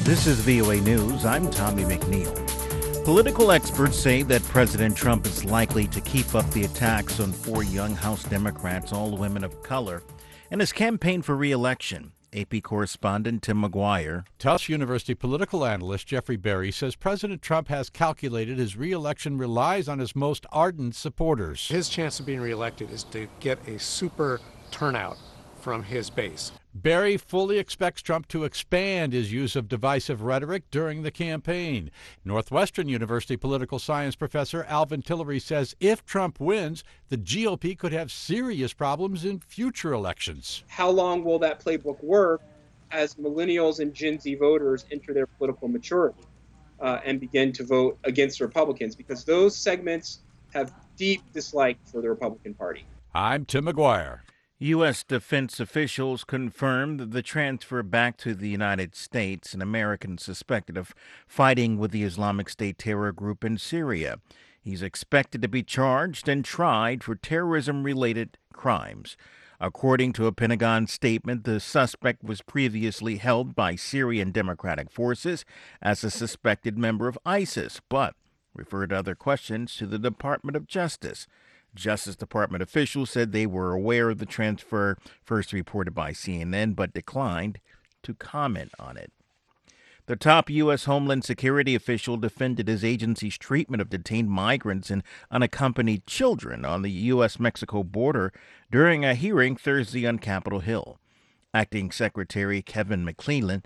This is VOA News. I'm Tommy McNeil. Political experts say that President Trump is likely to keep up the attacks on four young House Democrats, all women of color, in his campaign for re-election. AP correspondent Tim McGuire. Tufts University political analyst Jeffrey Berry says President Trump has calculated his re-election relies on his most ardent supporters. His chance of being re-elected is to get a super turnout from his base. Berry fully expects Trump to expand his use of divisive rhetoric during the campaign. Northwestern University political science professor Alvin Tillery says if Trump wins, the GOP could have serious problems in future elections. How long will that playbook work as millennials and Gen Z voters enter their political maturity and begin to vote against the Republicans? Because those segments have deep dislike for the Republican Party. I'm Tim McGuire. U.S. defense officials confirmed the transfer back to the United States an American suspected of fighting with the Islamic State terror group in Syria. He's expected to be charged and tried for terrorism-related crimes. According to a Pentagon statement, the suspect was previously held by Syrian Democratic Forces as a suspected member of ISIS, but referred other questions to the Department of Justice. Justice Department officials said they were aware of the transfer, first reported by CNN, but declined to comment on it. The top U.S. Homeland Security official defended his agency's treatment of detained migrants and unaccompanied children on the U.S.-Mexico border during a hearing Thursday on Capitol Hill. Acting Secretary Kevin McClellan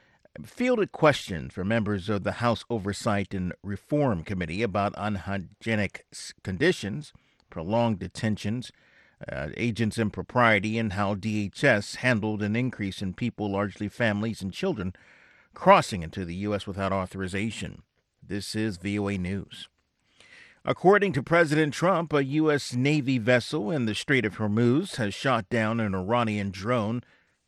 fielded questions from members of the House Oversight and Reform Committee about unhygienic conditions, prolonged detentions, agents' impropriety, and how DHS handled an increase in people, largely families and children, crossing into the U.S. without authorization. This is VOA News. According to President Trump, a U.S. Navy vessel in the Strait of Hormuz has shot down an Iranian drone.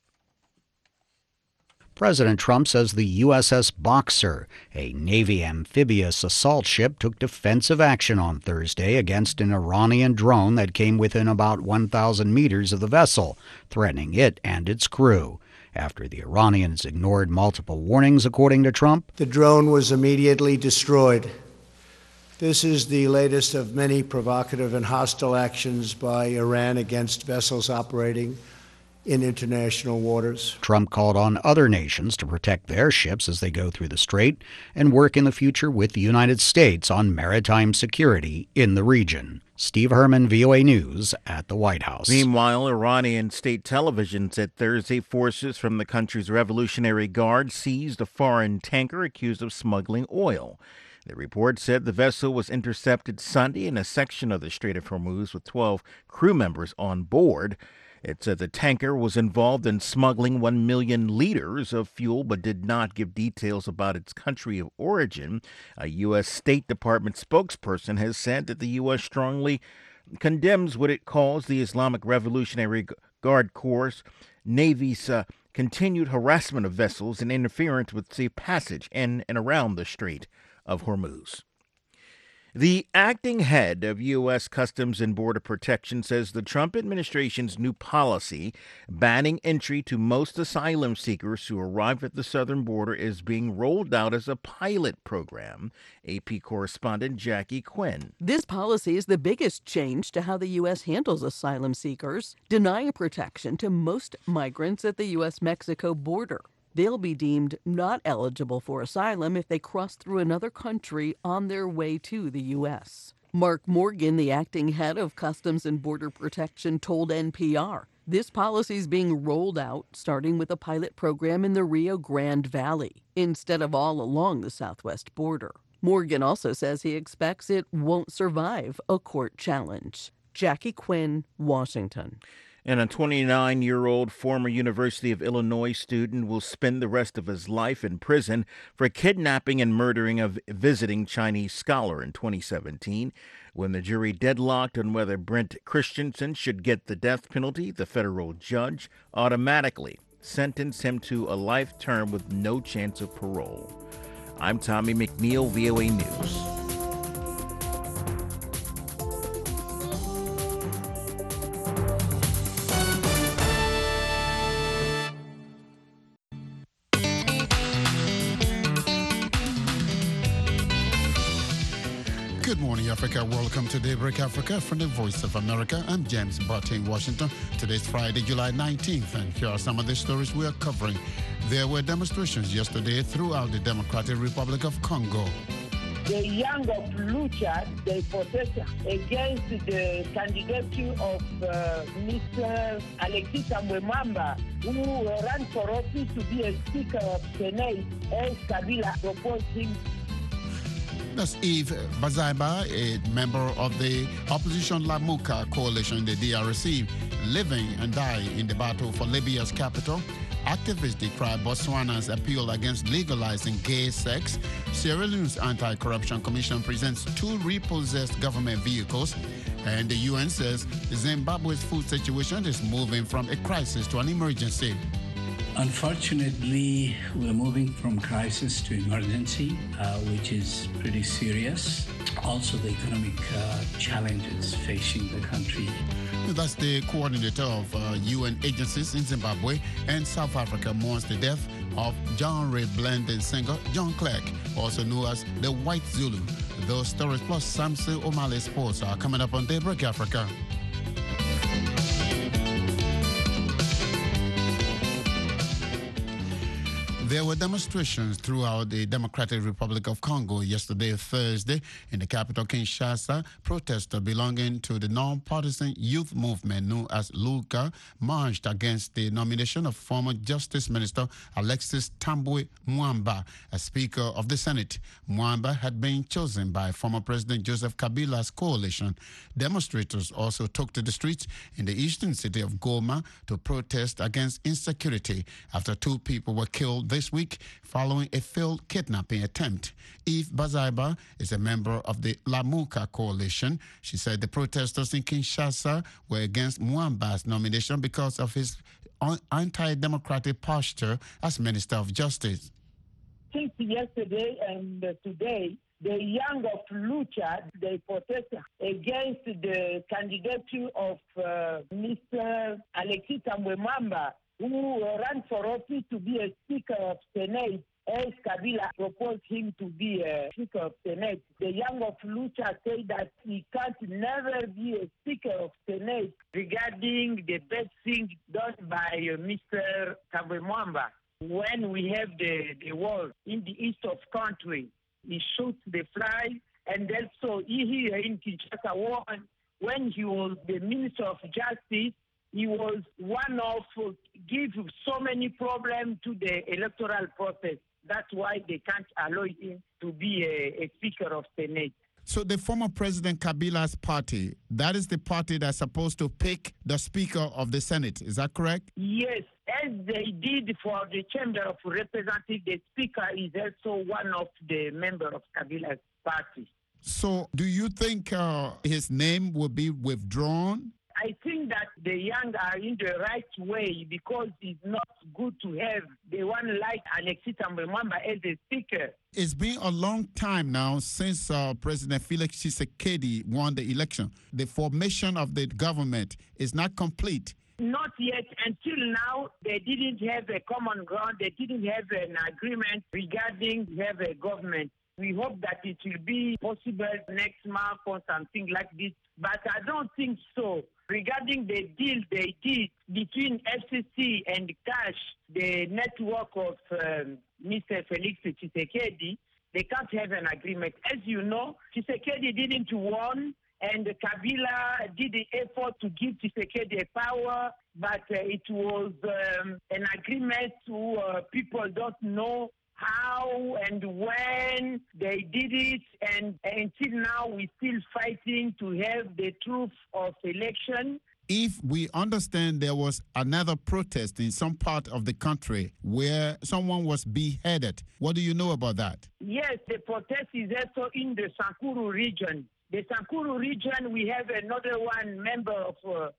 President Trump says the USS Boxer, a Navy amphibious assault ship, took defensive action on Thursday against an Iranian drone that came within about 1,000 meters of the vessel, threatening it and its crew. After the Iranians ignored multiple warnings, according to Trump, the drone was immediately destroyed. This is the latest of many provocative and hostile actions by Iran against vessels operating in international waters. Trump called on other nations to protect their ships as they go through the strait and work in the future with the United States on maritime security in the region. Steve Herman, VOA News, at the White House. Meanwhile, Iranian state television said Thursday forces from the country's Revolutionary Guard seized a foreign tanker accused of smuggling oil. The report said the vessel was intercepted Sunday in a section of the Strait of Hormuz with 12 crew members on board. It said the tanker was involved in smuggling 1 million liters of fuel but did not give details about its country of origin. A U.S. State Department spokesperson has said that the U.S. strongly condemns what it calls the Islamic Revolutionary Guard Corps' Navy's continued harassment of vessels and interference with safe passage in and around the Strait of Hormuz. The acting head of U.S. Customs and Border Protection says the Trump administration's new policy banning entry to most asylum seekers who arrive at the southern border is being rolled out as a pilot program. AP correspondent Jackie Quinn. This policy is the biggest change to how the U.S. handles asylum seekers, denying protection to most migrants at the U.S.-Mexico border. They'll be deemed not eligible for asylum if they cross through another country on their way to the U.S. Mark Morgan, the acting head of Customs and Border Protection, told NPR this policy is being rolled out, starting with a pilot program in the Rio Grande Valley, instead of all along the southwest border. Morgan also says he expects it won't survive a court challenge. Jackie Quinn, Washington. And a 29-year-old former University of Illinois student will spend the rest of his life in prison for kidnapping and murdering a visiting Chinese scholar in 2017. When the jury deadlocked on whether Brent Christensen should get the death penalty, the federal judge automatically sentenced him to a life term with no chance of parole. I'm Tommy McNeil, VOA News. Good morning, Africa. Welcome to Daybreak Africa from the Voice of America. I'm James Barty in Washington. Today's Friday, July 19th, and here are some of the stories we are covering. There were demonstrations yesterday throughout the Democratic Republic of Congo. The young of Lucha, they protest against the candidature of Mr. Alexis Mwamba, who ran for office to be a Speaker of Senate, as Kabila proposed him. That's Eve Bazaiba, a member of the opposition Lamuka coalition in the DRC, living and dying in the battle for Libya's capital. Activists decry Botswana's appeal against legalizing gay sex. Sierra Leone's Anti-Corruption Commission presents 2 repossessed government vehicles. And the UN says Zimbabwe's food situation is moving from a crisis to an emergency. Unfortunately, we're moving from crisis to emergency, which is pretty serious. Also, the economic challenges facing the country. That's the coordinator of UN agencies in Zimbabwe. And South Africa mourns the death of genre blending singer John Clegg, also known as the White Zulu. Those stories plus Samson O'Malley Sports are coming up on Daybreak Africa. There were demonstrations throughout the Democratic Republic of Congo yesterday, Thursday, in the capital Kinshasa. Protesters belonging to the non-partisan youth movement known as LUCA marched against the nomination of former Justice Minister Alexis Thambwe Mwamba as Speaker of the Senate. Mwamba had been chosen by former President Joseph Kabila's coalition. Demonstrators also took to the streets in the eastern city of Goma to protest against insecurity after 2 people were killed this week following a failed kidnapping attempt. Eve Bazaiba is a member of the Lamuka coalition. She said the protesters in Kinshasa were against Mwamba's nomination because of his anti-democratic posture as Minister of Justice. Since yesterday and today, the young of Lucha, they protest against the candidature of Mr. Alexis Mwamba, who ran for office to be a Speaker of Senate, as Kabila proposed him to be a Speaker of Senate. The young of Lucha say that he can't never be a Speaker of Senate regarding the bad thing done by Mr. Thambwe Mwamba. When we have the war in the east of country, he shoots the fly, and also here in Kinshasa, when he was the Minister of Justice, he was one of give so many problems to the electoral process. That's why they can't allow him to be a Speaker of Senate. So the former President Kabila's party, that is the party that's supposed to pick the Speaker of the Senate. Is that correct? Yes, as they did for the Chamber of Representatives, the Speaker is also one of the members of Kabila's party. So do you think his name will be withdrawn? I think that the young are in the right way because it's not good to have the one like Alexis Thambwe Mwamba as a speaker. It's been a long time now since President Felix Tshisekedi won the election. The formation of the government is not complete. Not yet. Until now, they didn't have a common ground. They didn't have an agreement regarding have a government. We hope that it will be possible next month or something like this. But I don't think so. Regarding the deal they did between FCC and Cash, the network of Mr. Felix Tshisekedi, they can't have an agreement. As you know, Tshisekedi didn't won, and Kabila did the effort to give Tshisekedi a power, but it was an agreement to people don't know how and when they did it, and until now we're still fighting to have the truth of election. If we understand there was another protest in some part of the country where someone was beheaded, what do you know about that? Yes, the protest is also in the Sankuru region. The Sankuru region, we have another one member of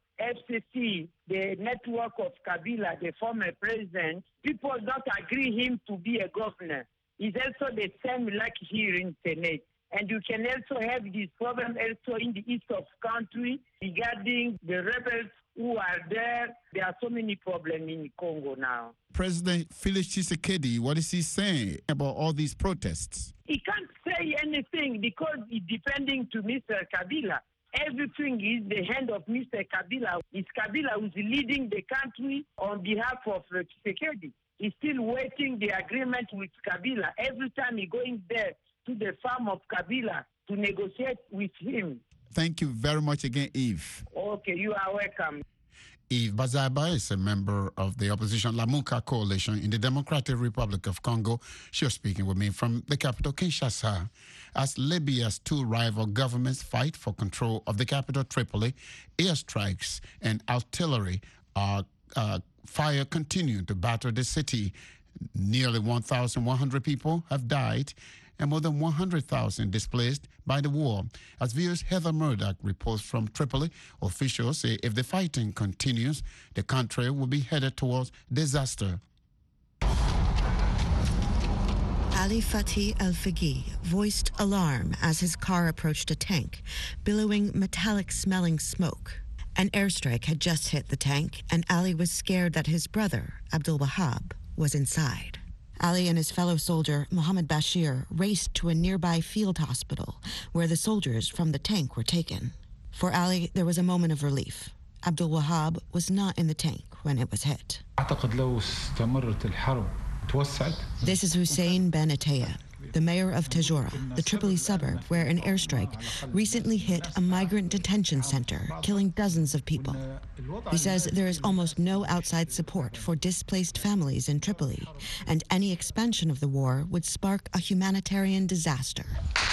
FCC, the network of Kabila, the former president. People don't agree him to be a governor. It's also the same like here in Senate. And you can also have this problem also in the east of country regarding the rebels who are there. There are so many problems in Congo now. President Felix Tshisekedi, what is he saying about all these protests? He can't say anything because it's depending to Mr. Kabila. Everything is the hand of Mr. Kabila. It's Kabila who's leading the country on behalf of Tshisekedi. He's still waiting the agreement with Kabila. Every time he's going there to the farm of Kabila to negotiate with him. Thank you very much again, Eve. Okay, you are welcome. Eve Bazaba is a member of the opposition Lamuka coalition in the Democratic Republic of Congo. She was speaking with me from the capital, Kinshasa. As Libya's two rival governments fight for control of the capital, Tripoli, airstrikes and artillery fire continue to batter the city. Nearly 1,100 people have died and more than 100,000 displaced by the war. As viewers Heather Murdoch reports from Tripoli, officials say if the fighting continues, the country will be headed towards disaster. Ali Fatih Al-Faqih voiced alarm as his car approached a tank, billowing metallic-smelling smoke. An airstrike had just hit the tank, and Ali was scared that his brother, Abdul Wahab, was inside. Ali and his fellow soldier, Mohammed Bashir, raced to a nearby field hospital where the soldiers from the tank were taken. For Ali, there was a moment of relief. Abdul Wahab was not in the tank when it was hit. This is Hussein Ben Ataya, the mayor of Tajora, the Tripoli suburb where an airstrike recently hit a migrant detention center, killing dozens of people. He says there is almost no outside support for displaced families in Tripoli, and any expansion of the war would spark a humanitarian disaster.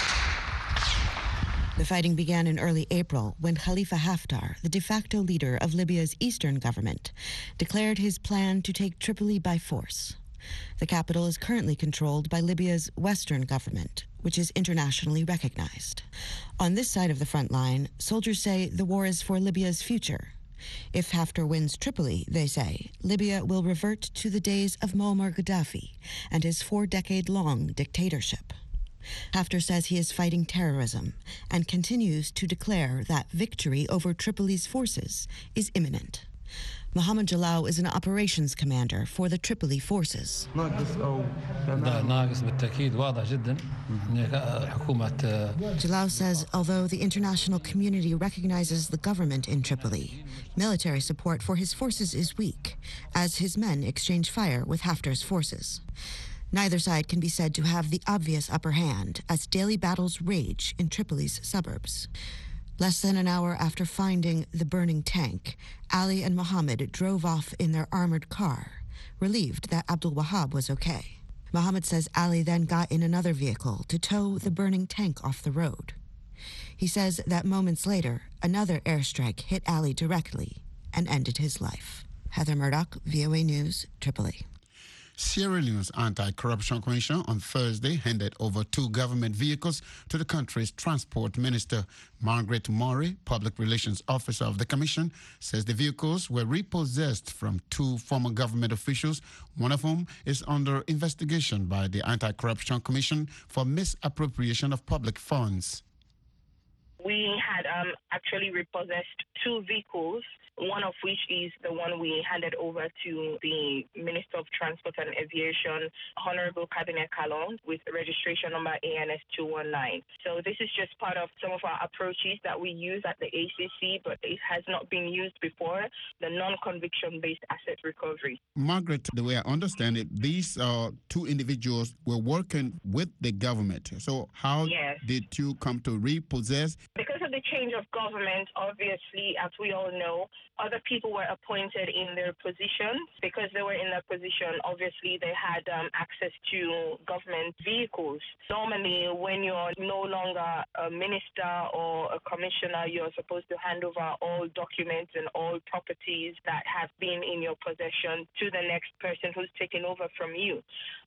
The fighting began in early April when Khalifa Haftar, the de facto leader of Libya's eastern government, declared his plan to take Tripoli by force. The capital is currently controlled by Libya's western government, which is internationally recognized. On this side of the front line, soldiers say the war is for Libya's future. If Haftar wins Tripoli, they say, Libya will revert to the days of Muammar Gaddafi and his 4-decade-long dictatorship. Haftar says he is fighting terrorism and continues to declare that victory over Tripoli's forces is imminent. Mohammed Jalal is an operations commander for the Tripoli forces. Jalal says although the international community recognizes the government in Tripoli, military support for his forces is weak, as his men exchange fire with Haftar's forces. Neither side can be said to have the obvious upper hand as daily battles rage in Tripoli's suburbs. Less than an hour after finding the burning tank, Ali and Mohammed drove off in their armored car, relieved that Abdul Wahab was okay. Mohammed says Ali then got in another vehicle to tow the burning tank off the road. He says that moments later, another airstrike hit Ali directly and ended his life. Heather Murdoch, VOA News, Tripoli. Sierra Leone's Anti-Corruption Commission on Thursday handed over 2 government vehicles to the country's transport minister. Margaret Murray, public relations officer of the commission, says the vehicles were repossessed from 2 former government officials, one of whom is under investigation by the Anti-Corruption Commission for misappropriation of public funds. We had actually repossessed 2 vehicles, one of which is the one we handed over to the Minister of Transport and Aviation, Honorable Cabinet Kalon, with registration number ANS 219. So this is just part of some of our approaches that we use at the ACC, but it has not been used before, the non-conviction-based asset recovery. Margaret, the way I understand it, these 2 individuals were working with the government. So how did you come to repossess? Because of the change of government, obviously, as we all know, other people were appointed in their positions. Because they were in their position, obviously, they had access to government vehicles. Normally, when you're no longer a minister or a commissioner, you're supposed to hand over all documents and all properties that have been in your possession to the next person who's taken over from you.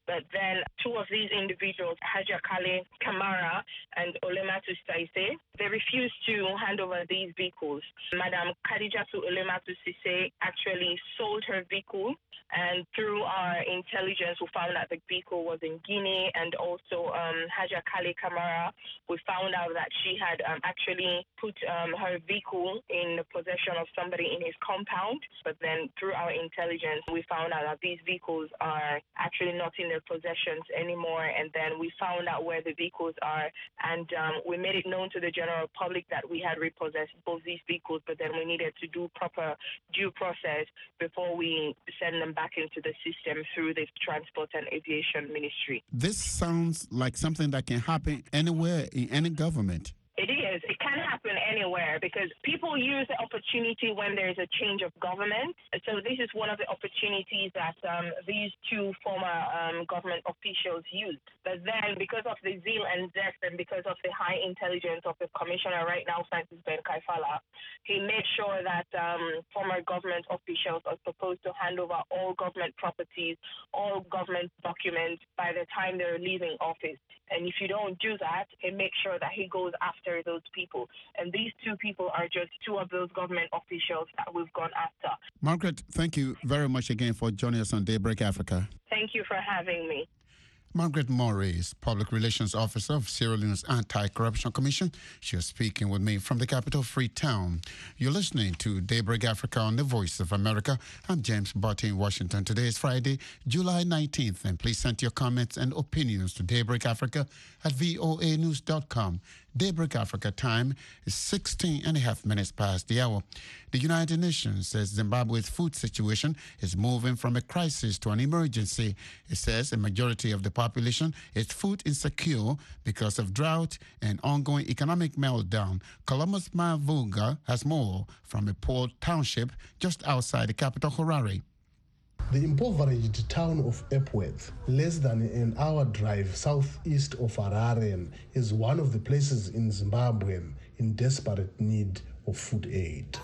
But then two of these individuals, Hajakale Kamara and Olematu Sise, they refused to hand over these vehicles. Madam Khadijatu Olematu Sise actually sold her vehicle, and through our intelligence, we found out the vehicle was in Guinea, and also Hajakale Kamara, we found out that she had actually put her vehicle in the possession of somebody in his compound. But then through our intelligence, we found out that these vehicles are actually not in their possessions anymore. And then we found out where the vehicles are, and we made it known to the general public that we had repossessed both these vehicles, but then we needed to do proper due process before we send them back into the system through the Transport and Aviation Ministry. This sounds like something that can happen anywhere in any government. It is. It can happen anywhere because people use the opportunity when there's a change of government. So this is one of the opportunities that these two former government officials used. But then because of the zeal and zest and because of the high intelligence of the commissioner right now, Francis Ben Kaifala, he made sure that former government officials are supposed to hand over all government properties, all government documents by the time they're leaving office. And if you don't do that, he makes sure that he goes after those people. And these two people are just two of those government officials that we've gone after. Margaret, thank you very much again for joining us on Daybreak Africa. Thank you for having me. Margaret Morris, Public Relations Officer of Sierra Leone's Anti-Corruption Commission. She was speaking with me from the capital, Freetown. You're listening to Daybreak Africa on the Voice of America. I'm James Botti in Washington. Today is Friday, July 19th, and please send your comments and opinions to Daybreak Africa at voanews.com. Daybreak Africa time is 16 and a half minutes past the hour. The United Nations says Zimbabwe's food situation is moving from a crisis to an emergency. It says a majority of the population is food insecure because of drought and ongoing economic meltdown. Columbus Mavuga has more from a poor township just outside the capital, Harare. The impoverished town of Epworth, less than an hour drive southeast of Harare, is one of the places in Zimbabwe in desperate need of food aid.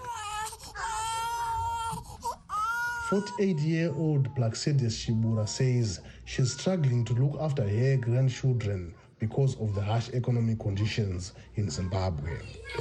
48-year-old Plaxides Shibura says she's struggling to look after her grandchildren because of the harsh economic conditions in Zimbabwe.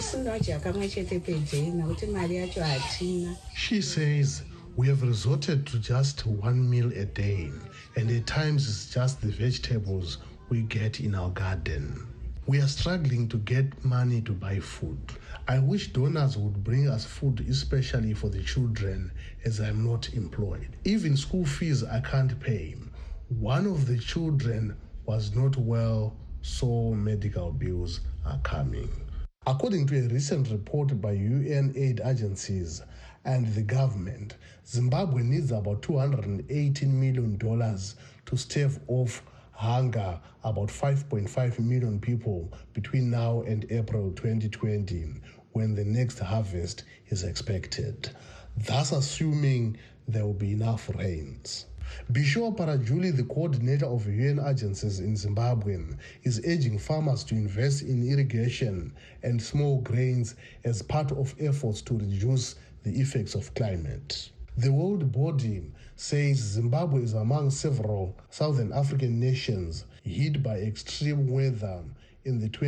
She says, we have resorted to just one meal a day, and at times it's just the vegetables we get in our garden. We are struggling to get money to buy food. I wish donors would bring us food, especially for the children, as I'm not employed. Even school fees I can't pay. One of the children was not well, so medical bills are coming. According to a recent report by UN aid agencies and the government, Zimbabwe needs about $218 million to stave off hunger about 5.5 million people between now and April 2020, when the next harvest is expected, thus assuming there will be enough rains. Bisho Parajuli, the coordinator of UN agencies in Zimbabwe, is urging farmers to invest in irrigation and small grains as part of efforts to reduce the effects of climate. The world body says Zimbabwe is among several Southern African nations hit by extreme weather in the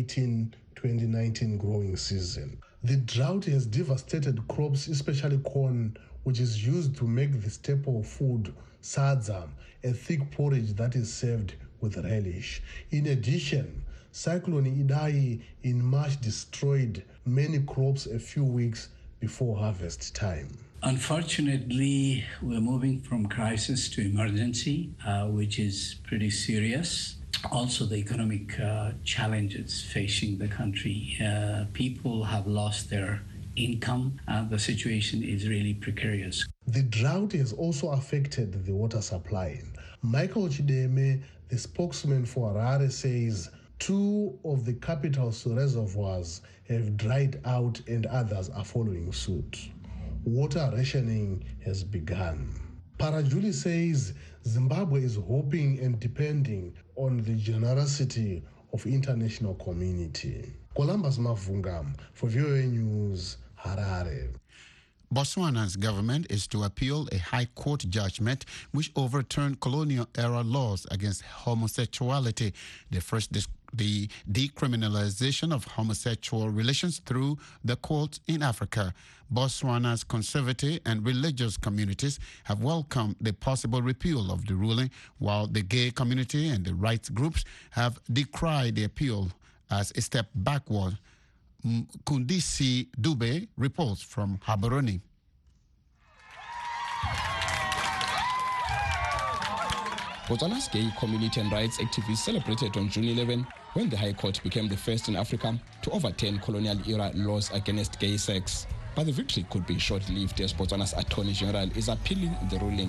2018-2019 growing season. The drought has devastated crops, especially corn, which is used to make the staple food sadza, a thick porridge that is served with relish. In addition, Cyclone Idai in March destroyed many crops a few weeks before harvest time. Unfortunately, we're moving from crisis to emergency, which is pretty serious. Also, the economic challenges facing the country. People have lost their income. The situation is really precarious. The drought has also affected the water supply. Michael Chideme, the spokesman for Harare, says 2 of the capital's reservoirs have dried out and others are following suit. Water rationing has begun. Parajuli says Zimbabwe is hoping and depending on the generosity of international community. Columbus Mavunga for VOA News, Harare. Botswana's government is to appeal a high court judgment which overturned colonial-era laws against homosexuality. The decriminalization of homosexual relations through the courts in Africa. Botswana's conservative and religious communities have welcomed the possible repeal of the ruling, while the gay community and the rights groups have decried the appeal as a step backward. Kundisi Dube reports from Gaborone. Botswana's gay community and rights activists celebrated on June 11 when the High Court became the first in Africa to overturn colonial-era laws against gay sex. But the victory could be short-lived as Botswana's Attorney General is appealing the ruling.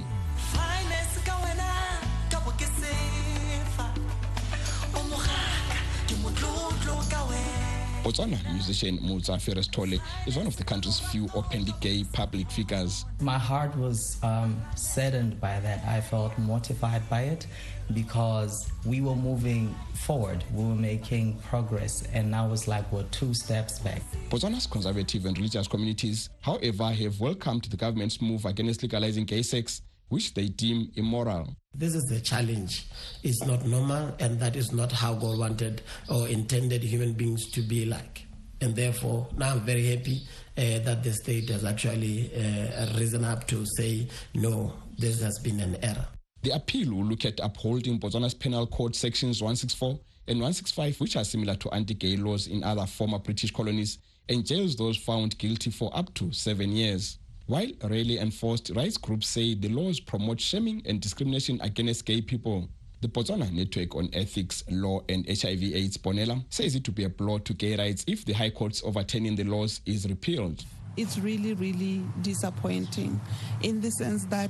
Botswana musician Mutsa Ferres Tole is one of the country's few openly gay public figures. My heart was saddened by that. I felt mortified by it because we were moving forward. We were making progress, and now it's like we're 2 steps back. Botswana's conservative and religious communities, however, have welcomed the government's move against legalizing gay sex, which they deem immoral. This is the challenge. It's not normal, and that is not how God wanted or intended human beings to be like. And therefore, now I'm very happy that the state has actually risen up to say, no, this has been an error. The appeal will look at upholding Botswana's Penal Code sections 164 and 165, which are similar to anti-gay laws in other former British colonies, and jails those found guilty for up to 7 years. While rarely enforced, rights groups say the laws promote shaming and discrimination against gay people. The Botswana Network on Ethics, Law and HIV/AIDS, Bonela, says it to be a blow to gay rights if the High Court's overturning the laws is repealed. It's really, really disappointing in the sense that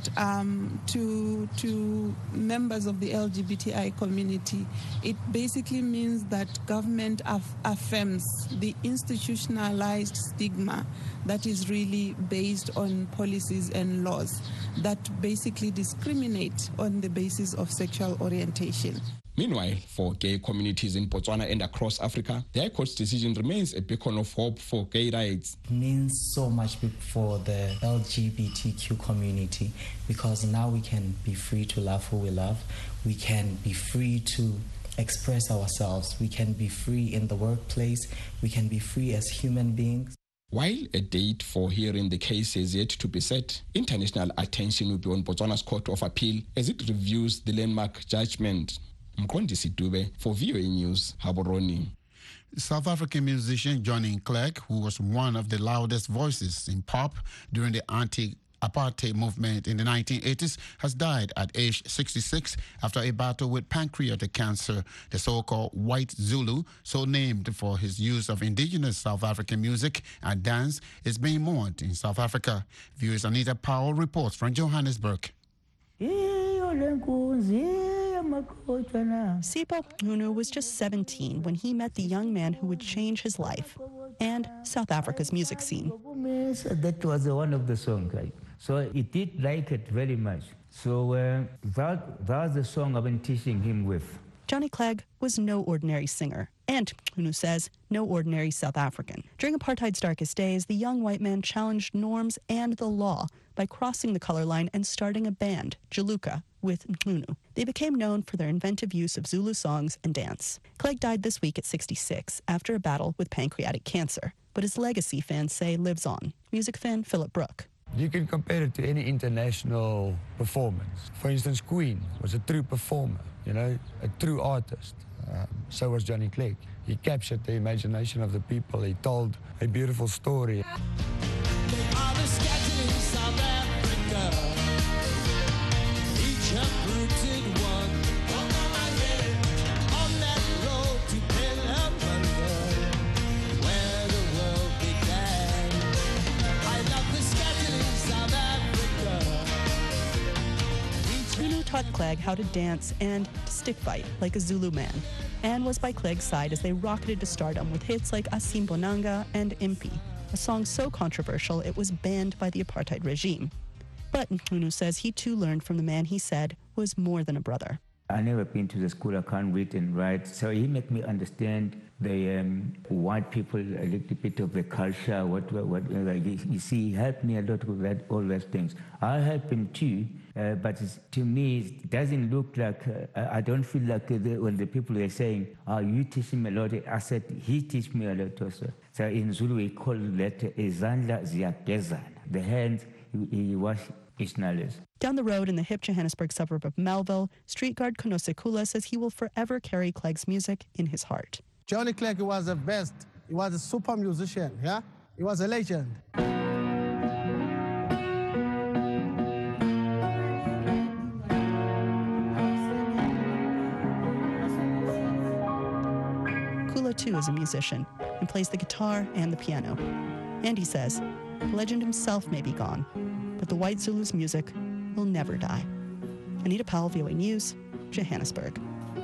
to members of the LGBTI community, it basically means that government affirms the institutionalized stigma that is really based on policies and laws that basically discriminate on the basis of sexual orientation. Meanwhile, for gay communities in Botswana and across Africa, the High Court's decision remains a beacon of hope for gay rights. It means so much for the LGBTQ community because now we can be free to love who we love. We can be free to express ourselves. We can be free in the workplace. We can be free as human beings. While a date for hearing the case is yet to be set, international attention will be on Botswana's Court of Appeal as it reviews the landmark judgment. Mkondisi Dube for VOA News, Gaborone. South African musician Johnny Clegg, who was one of the loudest voices in pop during the anti-apartheid movement in the 1980s, has died at age 66 after a battle with pancreatic cancer. The so-called White Zulu, so named for his use of indigenous South African music and dance, is being mourned in South Africa. Viewers Anita Powell reports from Johannesburg. Sipho Mchunu was just 17 when he met the young man who would change his life and South Africa's music scene. That was one of the songs, right? So he did like it very much. So that was the song I've been teaching him with. Johnny Clegg was no ordinary singer, and Mchunu says no ordinary South African. During apartheid's darkest days, the young white man challenged norms and the law by crossing the color line and starting a band, Juluka, with Mchunu. They became known for their inventive use of Zulu songs and dance. Clegg died this week at 66 after a battle with pancreatic cancer, but his legacy, fans say, lives on. Music fan Philip Brook. You can compare it to any international performance. For instance, Queen was a true performer, a true artist. So was Johnny Clegg. He captured the imagination of the people. He told a beautiful story. Taught Clegg how to dance and to stick fight like a Zulu man, and was by Clegg's side as they rocketed to stardom with hits like Asimbonanga and Impi, a song so controversial it was banned by the apartheid regime. But Mchunu says he too learned from the man he said was more than a brother. I never been to the school, I can't read and write. So he made me understand the white people, a little bit of the culture, what you see, he helped me a lot with that, all those things. I help him too, but to me, it doesn't look like, I don't feel like when the people are saying, you teach him a lot, I said, he teach me a lot also. So in Zulu, we call that izandla ziyagezana. The hands, he wash his knowledge. Down the road in the hip Johannesburg suburb of Melville, street guard Konosekula says he will forever carry Clegg's music in his heart. Johnny Clegg was the best. He was a super musician, yeah? He was a legend. Kula, too, is a musician and plays the guitar and the piano. And he says, the legend himself may be gone, but the White Zulu's music will never die. Anita Powell, VOA News, Johannesburg.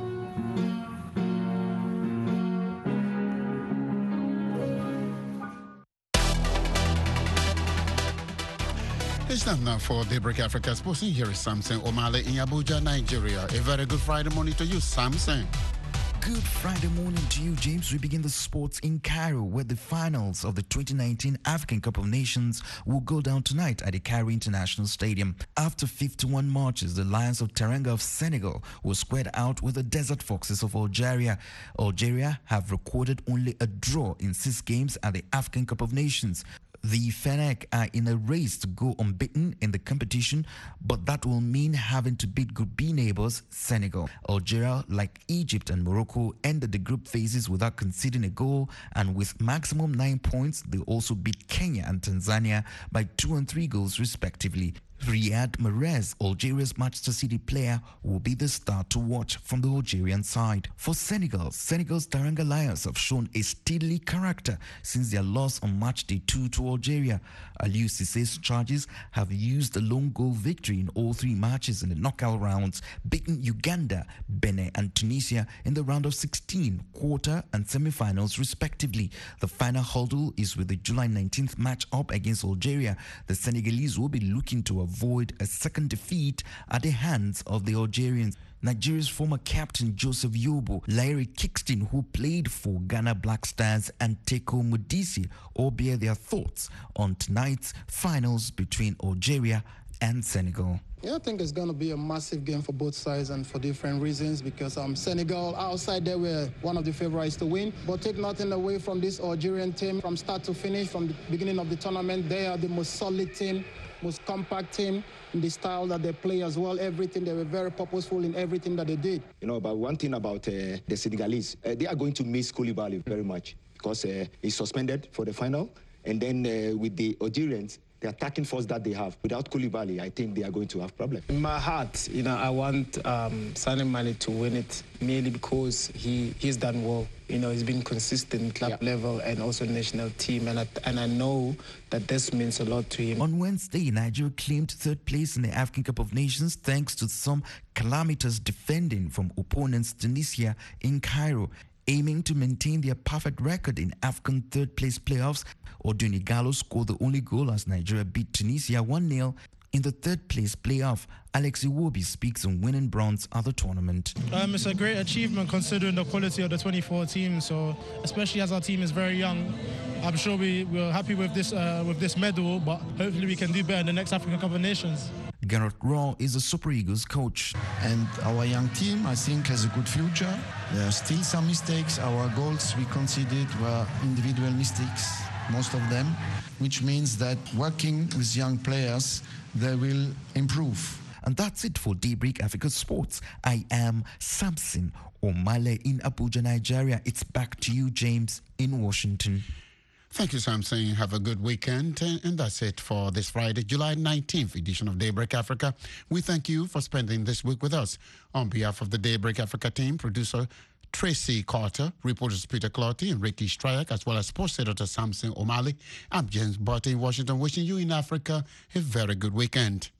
It's time now for Daybreak Africa Sports. Here is Samson O'Malley in Abuja, Nigeria. A very good Friday morning to you, Samson. Good Friday morning to you, James. We begin the sports in Cairo, where the finals of the 2019 African Cup of Nations will go down tonight at the Cairo International Stadium. After 51 matches, the Lions of Teranga of Senegal were squared out with the Desert Foxes of Algeria. Algeria have recorded only a draw in 6 games at the African Cup of Nations. The Fennec are in a race to go unbeaten in the competition, but that will mean having to beat Group B neighbors Senegal. Algeria, like Egypt and Morocco, ended the group phases without conceding a goal, and with maximum 9 points, they also beat Kenya and Tanzania by 2 and 3 goals respectively. Riyad Mahrez, Algeria's Manchester City player, will be the star to watch from the Algerian side. For Senegal's Teranga Lions have shown a steely character since their loss on match day 2 to Algeria. Aliou Cissé's charges have used a lone goal victory in all 3 matches in the knockout rounds, beating Uganda, Benin and Tunisia in the round of 16, quarter and semi-finals respectively. The final hurdle is with the July 19th match up against Algeria. The Senegalese will be looking to avoid a second defeat at the hands of the Algerians. Nigeria's former captain Joseph Yobo, Larry Kingston, who played for Ghana Black Stars, and Teko Modise all bear their thoughts on tonight's finals between Algeria and Senegal. Yeah, I think it's going to be a massive game for both sides and for different reasons, because Senegal outside there were one of the favorites to win. But take nothing away from this Algerian team from start to finish, from the beginning of the tournament. They are the most solid team, most compact team in the style that they play as well. Everything, they were very purposeful in everything that they did. You know, but one thing about the Senegalese, they are going to miss Koulibaly very much because he's suspended for the final. And then with the Algerians, the attacking force that they have, without Koulibaly, I think they are going to have problems. In my heart, you know, I want Sadio Mane to win it, mainly because he's done well. You know, he's been consistent club level and also national team, and I know that this means a lot to him. On Wednesday, Nigeria claimed 3rd place in the African Cup of Nations thanks to some calamitous defending from opponents Tunisia in Cairo. Aiming to maintain their perfect record in African 3rd place playoffs, Oduni Gallo scored the only goal as Nigeria beat Tunisia 1-0 in the 3rd place playoff. Alex Iwobi speaks on winning bronze at the tournament. It's a great achievement considering the quality of the 24 team. So especially as our team is very young, I'm sure we're happy with this medal, but hopefully we can do better in the next African Cup of Nations. Gareth Raw is the Super Eagles coach. And our young team, I think, has a good future. There are still some mistakes. Our goals we conceded were individual mistakes, most of them, which means that working with young players, they will improve. And that's it for Daybreak Africa Sports. I am Samson O'Malley in Abuja, Nigeria. It's back to you, James, in Washington. Thank you, Samson. Have a good weekend. And that's it for this Friday, July 19th edition of Daybreak Africa. We thank you for spending this week with us. On behalf of the Daybreak Africa team, producer Tracy Carter, reporters Peter Clotty and Ricky Stryak, as well as sports editor Samson O'Malley, I'm James Butt in Washington, wishing you in Africa a very good weekend.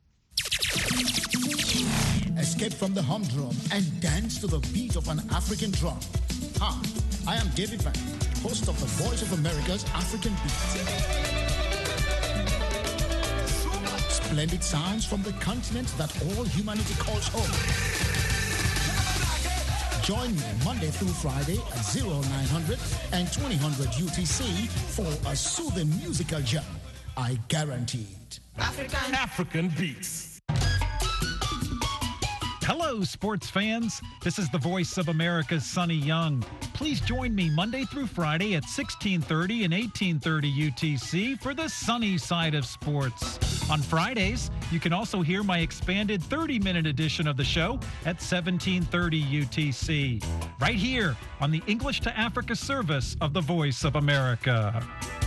Escape from the humdrum and dance to the beat of an African drum. Hi, I am David Van, host of the Voice of America's African Beat. Splendid sounds from the continent that all humanity calls home. Join me Monday through Friday at 0900 and 2000 UTC for a soothing musical jam. I guarantee it. African Beats. Hello, sports fans. This is the voice of America's Sonny Young. Please join me Monday through Friday at 1630 and 1830 UTC for the sunny side of sports. On Fridays, you can also hear my expanded 30-minute edition of the show at 1730 UTC. Right here on the English to Africa service of the Voice of America.